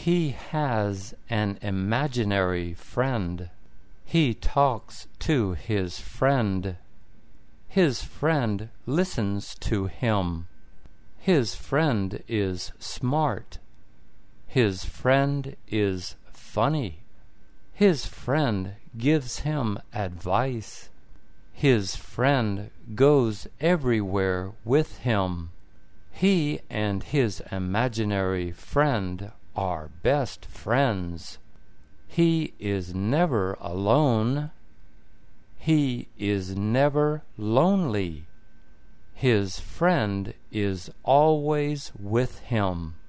He has an imaginary friend. He talks to his friend. His friend listens to him. His friend is smart. His friend is funny. His friend gives him advice. His friend goes everywhere with him. He and his imaginary friend are best friends. He is never alone. He is never lonely. His friend is always with him.